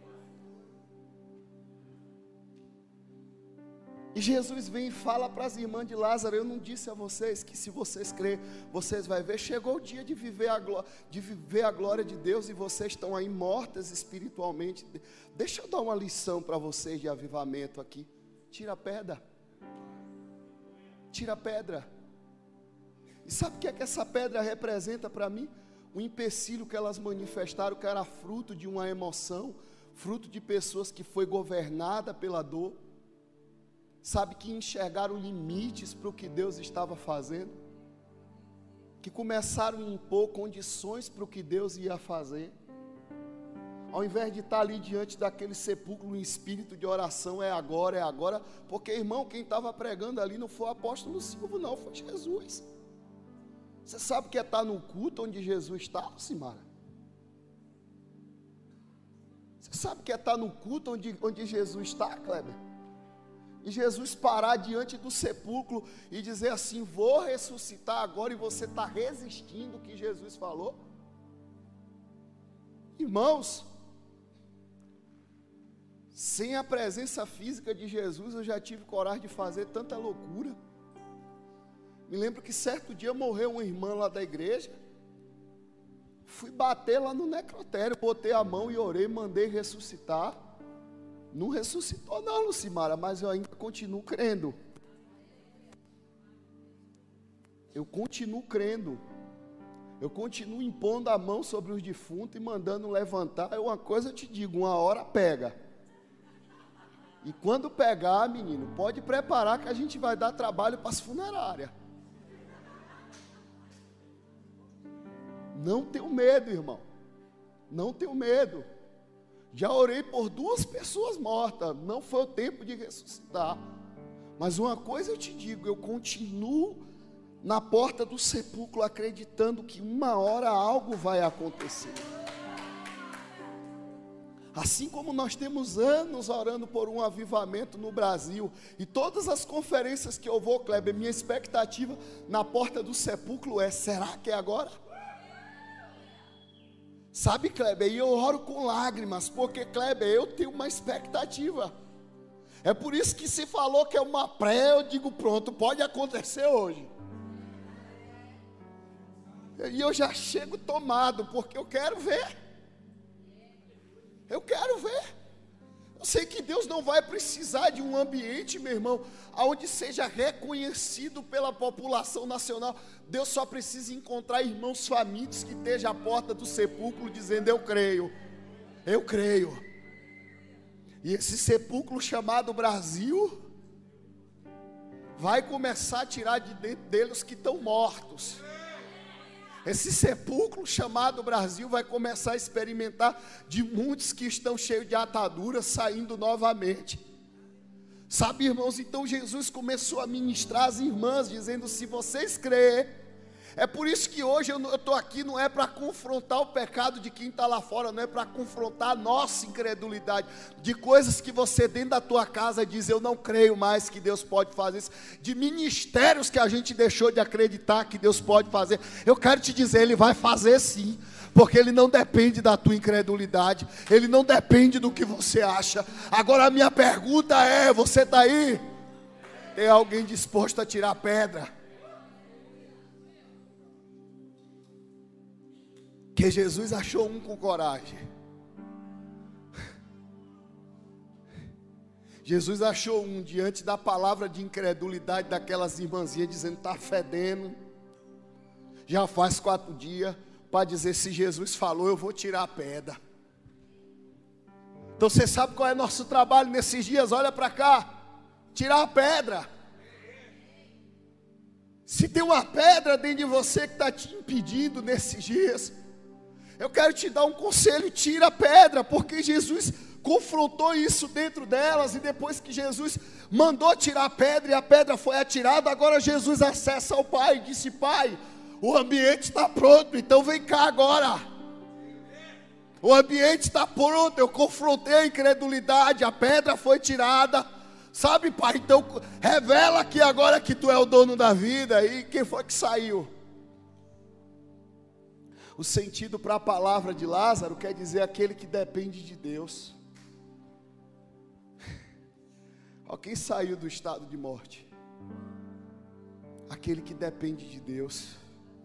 E Jesus vem e fala para as irmãs de Lázaro: eu não disse a vocês que se vocês crerem, vocês vão ver. Chegou o dia de viver, a glória, de viver a glória de Deus e vocês estão aí mortas espiritualmente. Deixa eu dar uma lição para vocês de avivamento aqui. Tira a pedra. Tira a pedra. E sabe o que é que essa pedra representa para mim? O empecilho que elas manifestaram, que era fruto de uma emoção, fruto de pessoas que foi governada pela dor. Sabe, que enxergaram limites para o que Deus estava fazendo, que começaram a impor condições para o que Deus ia fazer. Ao invés de estar ali diante daquele sepulcro em espírito de oração, é agora, é agora, porque, irmão, quem estava pregando ali não foi o apóstolo Silvio, não, foi Jesus. Você sabe o que é estar no culto onde Jesus está, Simara? Você sabe o que é estar no culto onde, onde Jesus está, Kleber? E Jesus parar diante do sepulcro e dizer assim: vou ressuscitar agora, e você está resistindo o que Jesus falou? Irmãos, sem a presença física de Jesus, eu já tive coragem de fazer tanta loucura. Me lembro que certo dia morreu uma irmã lá da igreja. Fui bater lá no necrotério, botei a mão e orei, mandei ressuscitar. Não ressuscitou não, Lucimara, mas eu ainda continuo crendo. Eu continuo crendo. Eu continuo impondo a mão sobre os defuntos e mandando levantar. Uma coisa eu te digo, uma hora pega. E quando pegar, menino, pode preparar que a gente vai dar trabalho para as funerárias. Não tenho medo, irmão. Não tenho medo. Já orei por duas pessoas mortas, não foi o tempo de ressuscitar. Mas uma coisa eu te digo, eu continuo na porta do sepulcro acreditando que uma hora algo vai acontecer. Assim como nós temos anos orando por um avivamento no Brasil, e todas as conferências que eu vou, Kleber, minha expectativa na porta do sepulcro é: será que é agora? Sabe, Kleber, e eu oro com lágrimas, porque, Kleber, eu tenho uma expectativa. É por isso que se falou que é uma pré, eu digo: pronto, pode acontecer hoje. E eu já chego tomado, porque eu quero ver. Eu quero ver. Eu sei que Deus não vai precisar de um ambiente, meu irmão, onde seja reconhecido pela população nacional. Deus só precisa encontrar irmãos famintos que estejam à porta do sepulcro dizendo: eu creio, eu creio. E esse sepulcro chamado Brasil vai começar a tirar de dentro deles os que estão mortos. Esse sepulcro chamado Brasil vai começar a experimentar de muitos que estão cheios de ataduras saindo novamente. Sabe, irmãos, então Jesus começou a ministrar as irmãs, dizendo: se vocês crêem. É por isso que hoje eu estou aqui, não é para confrontar o pecado de quem está lá fora, não é para confrontar a nossa incredulidade, de coisas que você dentro da tua casa diz: eu não creio mais que Deus pode fazer isso, de ministérios que a gente deixou de acreditar que Deus pode fazer. Eu quero te dizer, Ele vai fazer sim, porque Ele não depende da tua incredulidade, Ele não depende do que você acha. Agora a minha pergunta é: você está aí? Tem alguém disposto a tirar pedra? Que Jesus achou um com coragem. Jesus achou um diante da palavra de incredulidade daquelas irmãzinhas, dizendo: está fedendo, já faz quatro dias, para dizer: se Jesus falou, eu vou tirar a pedra. Então você sabe qual é nosso trabalho nesses dias? Olha para cá, tirar a pedra. Se tem uma pedra dentro de você que está te impedindo nesses dias, eu quero te dar um conselho: tira a pedra, porque Jesus confrontou isso dentro delas, e depois que Jesus mandou tirar a pedra, e a pedra foi atirada, agora Jesus acessa ao Pai e disse: Pai, o ambiente está pronto, então vem cá agora. O ambiente está pronto, eu confrontei a incredulidade, a pedra foi tirada, sabe, Pai? Então revela aqui agora que Tu é o dono da vida. E quem foi que saiu? O sentido para a palavra de Lázaro quer dizer aquele que depende de Deus. Quem saiu do estado de morte? Aquele que depende de Deus.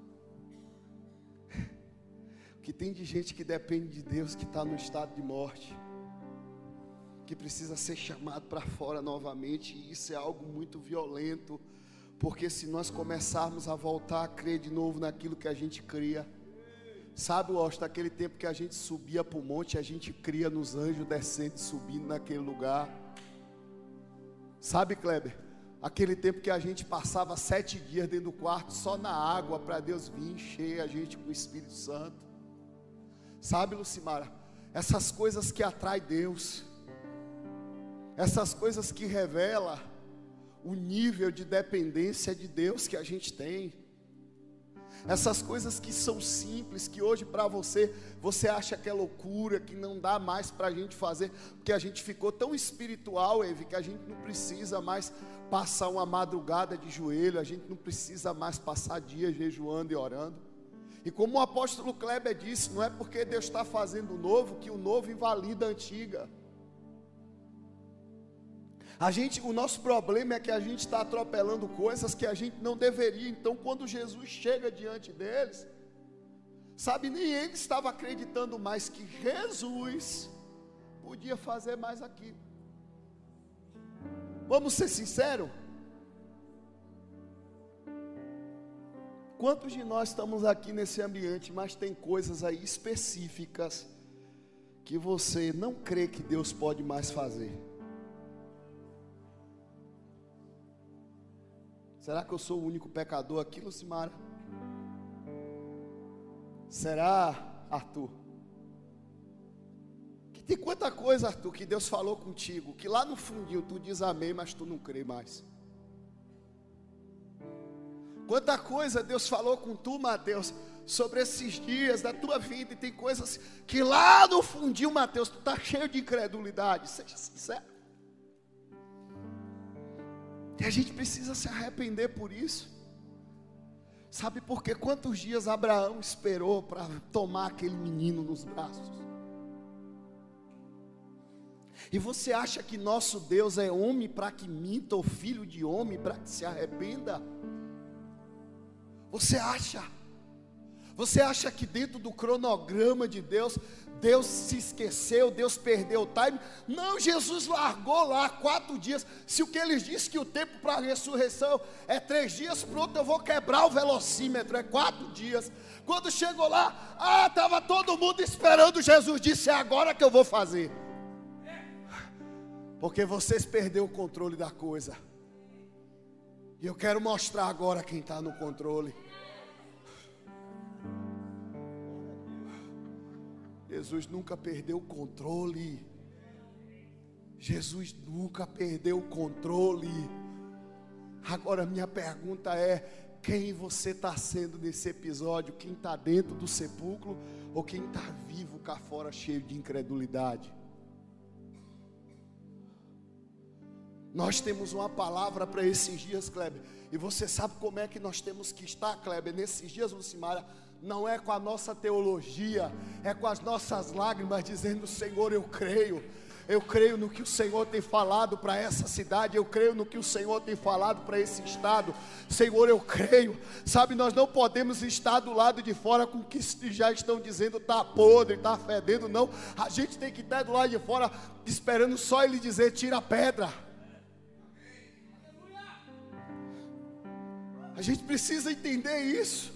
O que tem de gente que depende de Deus, que está no estado de morte, que precisa ser chamado para fora novamente. E isso é algo muito violento, porque se nós começarmos a voltar a crer de novo naquilo que a gente cria, sabe, Washington, aquele tempo que a gente subia para o monte, a gente cria nos anjos descendo, subindo naquele lugar. Sabe, Kleber, aquele tempo que a gente passava sete dias dentro do quarto só na água, para Deus vir encher a gente com o Espírito Santo. Sabe, Lucimara, essas coisas que atraem Deus, essas coisas que revelam o nível de dependência de Deus que a gente tem. Essas coisas que são simples, que hoje para você, você acha que é loucura, que não dá mais para a gente fazer, porque a gente ficou tão espiritual, Eve, que a gente não precisa mais passar uma madrugada de joelho, a gente não precisa mais passar dias jejuando e orando. E como o apóstolo Kleber disse, não é porque Deus está fazendo o novo, que o novo invalida a antiga. A gente, o nosso problema é que a gente está atropelando coisas que a gente não deveria. Então quando Jesus chega diante deles, sabe, nem ele estava acreditando mais que Jesus podia fazer mais aquilo. Vamos ser sinceros? Quantos de nós estamos aqui nesse ambiente, mas tem coisas aí específicas que você não crê que Deus pode mais fazer? Será que eu sou o único pecador aqui, Lucimara? Será, Arthur? Que tem quanta coisa, Arthur, que Deus falou contigo, que lá no fundinho tu diz amém, mas tu não crê mais. Quanta coisa Deus falou com tu, Mateus, sobre esses dias da tua vida, e tem coisas que lá no fundinho, Mateus, tu está cheio de incredulidade. Seja sincero. E a gente precisa se arrepender por isso. Sabe por quê? Quantos dias Abraão esperou para tomar aquele menino nos braços? E você acha que nosso Deus é homem para que minta, ou filho de homem para que se arrependa? Você acha? Você acha que dentro do cronograma de Deus, Deus se esqueceu, Deus perdeu o time? Não, Jesus largou lá quatro dias. Se o que eles dizem que o tempo para a ressurreição é três dias, pronto, eu vou quebrar o velocímetro, é quatro dias. Quando chegou lá, ah, estava todo mundo esperando. Jesus disse: é agora que eu vou fazer. Porque vocês perderam o controle da coisa. E eu quero mostrar agora quem está no controle. Jesus nunca perdeu o controle. Jesus nunca perdeu o controle. Agora minha pergunta é: quem você está sendo nesse episódio? Quem está dentro do sepulcro ou quem está vivo cá fora cheio de incredulidade? Nós temos uma palavra para esses dias, Kleber. E você sabe como é que nós temos que estar, Kleber, nesses dias, Lucimária? Não é com a nossa teologia, é com as nossas lágrimas, dizendo: Senhor, eu creio. Eu creio no que o Senhor tem falado para essa cidade. Eu creio no que o Senhor tem falado para esse estado. Senhor, eu creio. Sabe, nós não podemos estar do lado de fora com o que já estão dizendo está podre, está fedendo. Não, a gente tem que estar do lado de fora esperando só Ele dizer: tira a pedra. A gente precisa entender isso.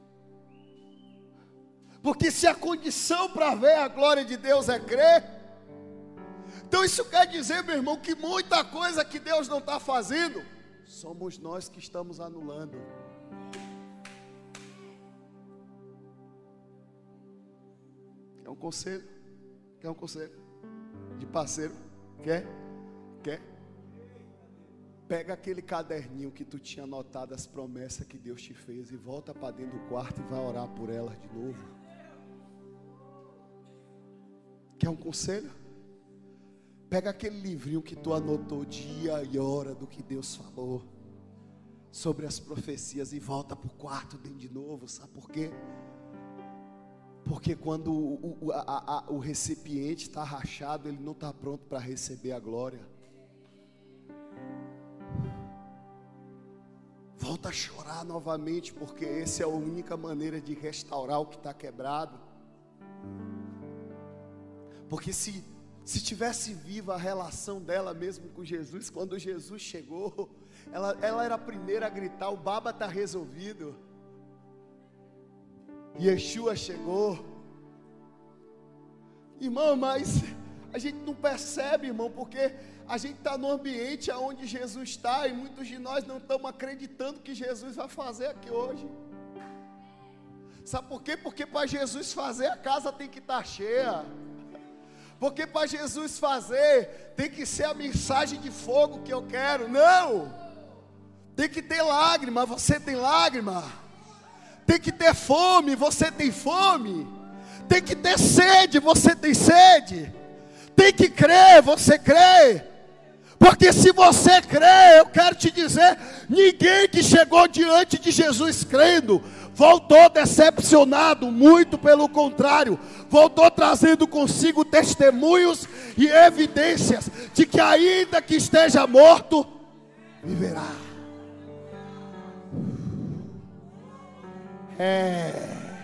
Porque se a condição para ver a glória de Deus é crer, então isso quer dizer, meu irmão, que muita coisa que Deus não está fazendo, somos nós que estamos anulando. Quer um conselho? Quer um conselho? De parceiro? Quer? Quer? Pega aquele caderninho que tu tinha anotado as promessas que Deus te fez e volta para dentro do quarto e vai orar por elas de novo. Quer um conselho? Pega aquele livrinho que tu anotou dia e hora do que Deus falou sobre as profecias e volta para o quarto dentro de novo. Sabe por quê? Porque quando o, o, a, a, o recipiente está rachado, ele não está pronto para receber a glória. Volta a chorar novamente, porque essa é a única maneira de restaurar o que está quebrado. Porque se, se tivesse viva a relação dela mesmo com Jesus, quando Jesus chegou, ela, ela era a primeira a gritar: o baba está resolvido. Yeshua chegou. Irmão, mas a gente não percebe, irmão, porque a gente está no ambiente onde Jesus está e muitos de nós não estamos acreditando que Jesus vai fazer aqui hoje. Sabe por quê? Porque para Jesus fazer, a casa tem que estar cheia. Porque para Jesus fazer, tem que ser a mensagem de fogo que eu quero. Não! Tem que ter lágrima, você tem lágrima. Tem que ter fome, você tem fome. Tem que ter sede, você tem sede. Tem que crer, você crê. Porque se você crê, eu quero te dizer, ninguém que chegou diante de Jesus crendo voltou decepcionado, muito pelo contrário, voltou trazendo consigo testemunhos e evidências de que ainda que esteja morto, viverá. É,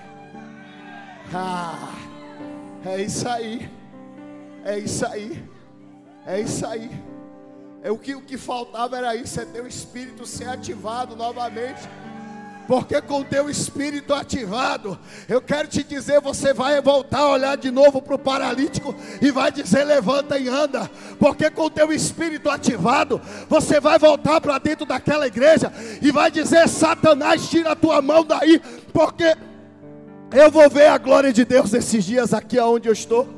ah, é isso aí, é isso aí, é isso aí. É o que, o que faltava era isso, é ter o Espírito ser ativado novamente. Porque com o teu Espírito ativado, eu quero te dizer, você vai voltar a olhar de novo para o paralítico e vai dizer: levanta e anda. Porque com o teu Espírito ativado, você vai voltar para dentro daquela igreja e vai dizer: Satanás, tira a tua mão daí, porque eu vou ver a glória de Deus esses dias aqui onde eu estou.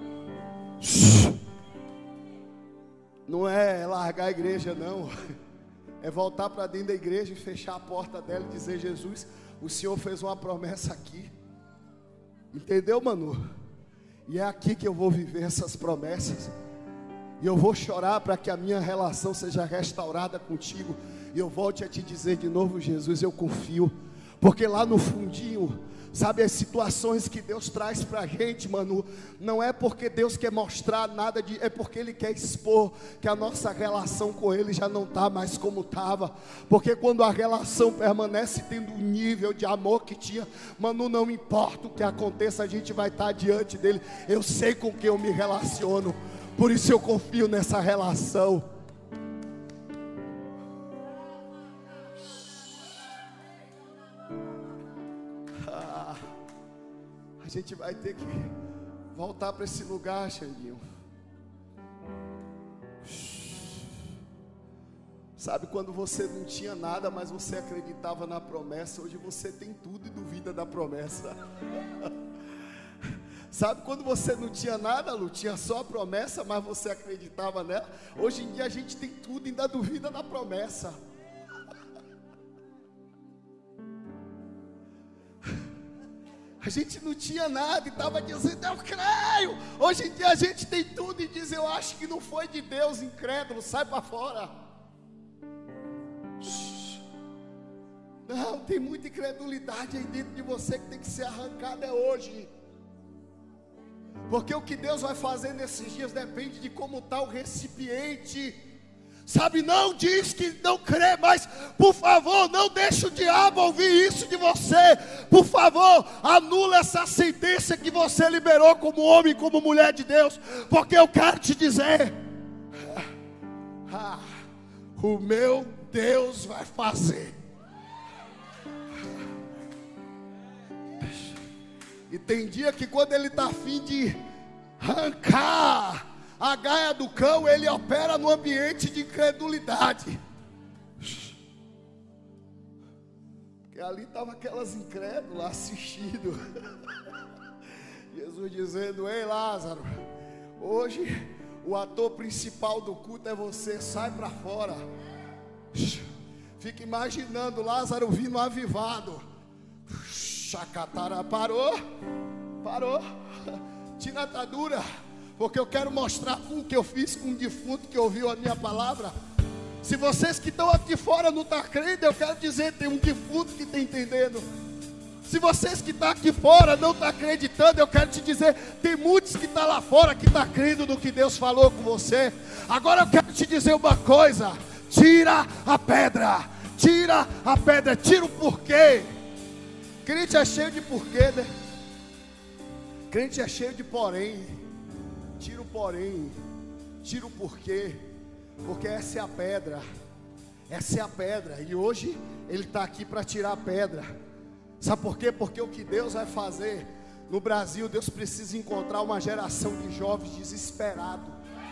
Não é largar a igreja, não. É voltar para dentro da igreja e fechar a porta dela e dizer: Jesus, o Senhor fez uma promessa aqui. Entendeu, Manu? E é aqui que eu vou viver essas promessas. E eu vou chorar para que a minha relação seja restaurada contigo. E eu volte a te dizer de novo: Jesus, eu confio. Porque lá no fundinho, sabe, as situações que Deus traz para a gente, Manu, não é porque Deus quer mostrar nada, de, é porque Ele quer expor que a nossa relação com Ele já não está mais como estava. Porque quando a relação permanece tendo o nível de amor que tinha, Manu, não importa o que aconteça, a gente vai estar diante dEle. Eu sei com quem eu me relaciono, por isso eu confio nessa relação. A gente vai ter que voltar para esse lugar, Xandinho. Sabe quando você não tinha nada, mas você acreditava na promessa? Hoje você tem tudo e duvida da promessa. Sabe quando você não tinha nada, Lu? Tinha só a promessa, mas você acreditava nela? Hoje em dia a gente tem tudo e ainda duvida da promessa. A gente não tinha nada e estava dizendo, eu creio. Hoje em dia a gente tem tudo e diz, eu acho que não foi de Deus, incrédulo, sai para fora. Não, tem muita incredulidade aí dentro de você que tem que ser arrancada é hoje. Porque o que Deus vai fazer nesses dias depende de como está o recipiente. Sabe, não diz que não crê, mas por favor, não deixe o diabo ouvir isso de você. Por favor, anula essa sentença que você liberou como homem, como mulher de Deus. Porque eu quero te dizer, ah, o meu Deus vai fazer. E tem dia que quando ele está a fim de arrancar a gaia do cão, ele opera no ambiente de incredulidade. Porque ali estavam aquelas incrédulas assistindo. Jesus dizendo, ei Lázaro, hoje o ator principal do culto é você, sai para fora. Fica imaginando Lázaro vindo avivado. Chacatara, parou, parou, tira a atadura, porque eu quero mostrar com o que eu fiz com um defunto que ouviu a minha palavra. Se vocês que estão aqui fora não estão crendo, eu quero dizer, tem um defunto que está entendendo. Se vocês que estão aqui fora não estão acreditando, eu quero te dizer, tem muitos que estão lá fora que estão crendo no que Deus falou com você. Agora eu quero te dizer uma coisa, tira a pedra, tira a pedra, tira o porquê. Crente é cheio de porquê, né? Crente é cheio de porém. Tira o porém, tira o porquê, porque essa é a pedra. Essa é a pedra. E hoje ele está aqui para tirar a pedra. Sabe por quê? Porque o que Deus vai fazer no Brasil, Deus precisa encontrar uma geração de jovens desesperados.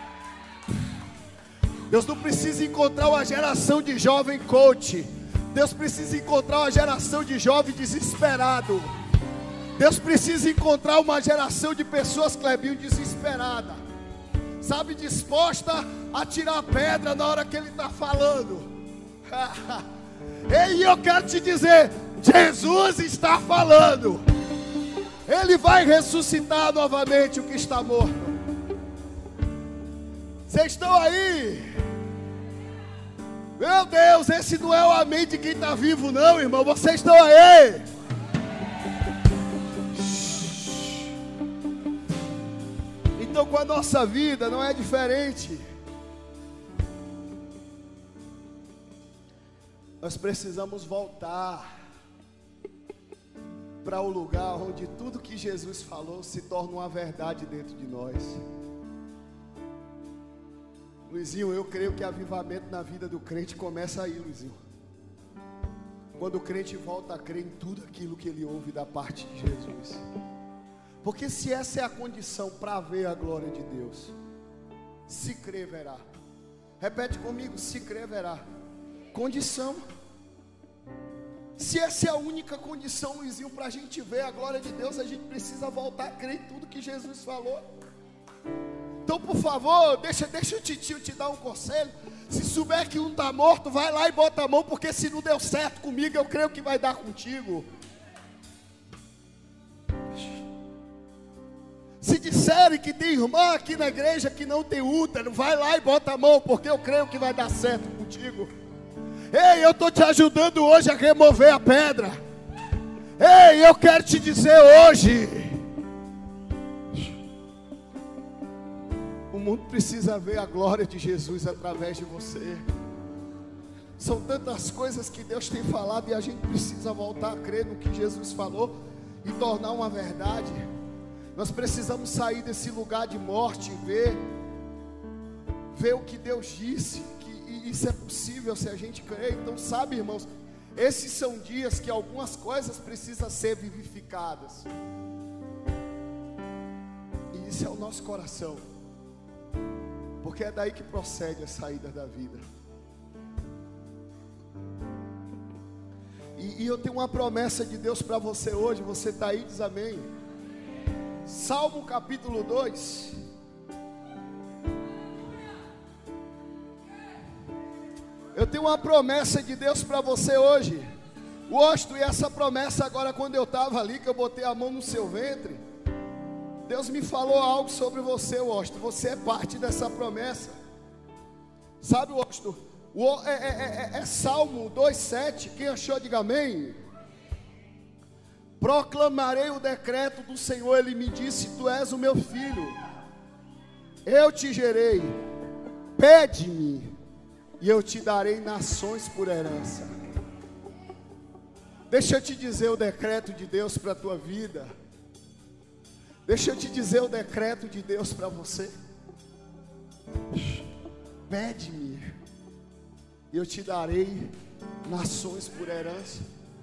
Deus não precisa encontrar uma geração de jovem coach. Deus precisa encontrar uma geração de jovem desesperado. Deus precisa encontrar uma geração de pessoas, Clebinho, desesperada. Sabe, disposta a tirar a pedra na hora que ele está falando. E eu quero te dizer, Jesus está falando. Ele vai ressuscitar novamente o que está morto. Vocês estão aí? Meu Deus, esse não é o amém de quem está vivo não, irmão. Vocês estão aí? Então com a nossa vida não é diferente. Nós precisamos voltar para o lugar onde tudo que Jesus falou se torna uma verdade dentro de nós. Luizinho, eu creio que avivamento na vida do crente começa aí, Luizinho. Quando o crente volta a crer em tudo aquilo que ele ouve da parte de Jesus. Porque se essa é a condição para ver a glória de Deus, se crer verá. Repete comigo, se crer verá. Condição. Se essa é a única condição, Luizinho, para a gente ver a glória de Deus, a gente precisa voltar a crer em tudo que Jesus falou. Então, por favor, deixa, deixa o titio te dar um conselho. Se souber que um está morto, vai lá e bota a mão, porque se não deu certo comigo, eu creio que vai dar contigo. Se disserem que tem irmã aqui na igreja que não tem útero, vai lá e bota a mão, porque eu creio que vai dar certo contigo. Ei, eu estou te ajudando hoje a remover a pedra. Ei, eu quero te dizer hoje, o mundo precisa ver a glória de Jesus através de você. São tantas coisas que Deus tem falado e a gente precisa voltar a crer no que Jesus falou e tornar uma verdade. Nós precisamos sair desse lugar de morte e ver, ver o que Deus disse, que isso é possível se a gente crer. Então, sabe, irmãos, esses são dias que algumas coisas precisam ser vivificadas. E isso é o nosso coração. Porque é daí que procede a saída da vida. E, e eu tenho uma promessa de Deus para você hoje. Você está aí, diz amém. Salmo capítulo dois. Eu tenho uma promessa de Deus para você hoje. Gosto, e essa promessa agora, quando eu estava ali, que eu botei a mão no seu ventre, Deus me falou algo sobre você, Washington. Você é parte dessa promessa. Sabe, Washington? O, é, é, é, é Salmo dois, sete. Quem achou, diga amém. Proclamarei o decreto do Senhor. Ele me disse: tu és o meu filho, eu te gerei. Pede-me e eu te darei nações por herança. Deixa eu te dizer o decreto de Deus para a tua vida. Deixa eu te dizer o decreto de Deus para você. Pede-me e eu te darei nações por herança.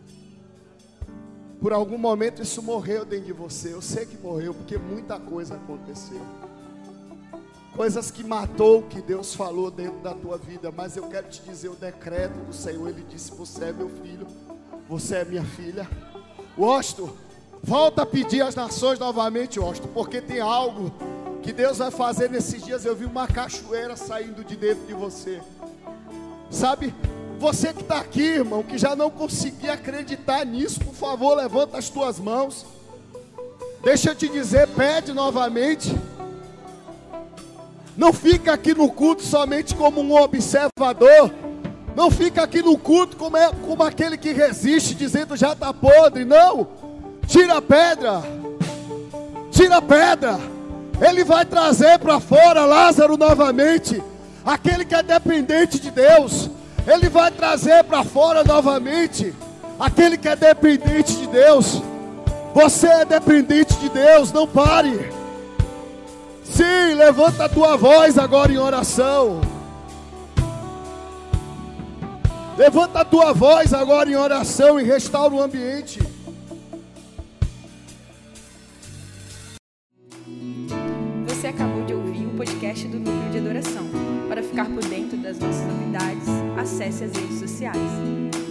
Por algum momento isso morreu dentro de você. Eu sei que morreu porque muita coisa aconteceu. Coisas que matou o que Deus falou dentro da tua vida. Mas eu quero te dizer o decreto do Senhor. Ele disse: você é meu filho, você é minha filha. Washington, volta a pedir às nações novamente, Washington, porque tem algo que Deus vai fazer nesses dias. Eu vi uma cachoeira saindo de dentro de você. Sabe, você que está aqui, irmão, que já não conseguia acreditar nisso, por favor, levanta as tuas mãos. Deixa eu te dizer, pede novamente. Não fica aqui no culto somente como um observador. Não fica aqui no culto como, é, como aquele que resiste, dizendo já está podre. Não, tira a pedra. Tira a pedra. Ele vai trazer para fora Lázaro novamente. Aquele que é dependente de Deus. Ele vai trazer para fora novamente aquele que é dependente de Deus. Você é dependente de Deus, não pare. Sim, levanta a tua voz agora em oração. Levanta a tua voz agora em oração e restaura o ambiente. Você acabou de ouvir o podcast do Núcleo de Adoração. Para ficar por dentro das nossas novidades, acesse as redes sociais.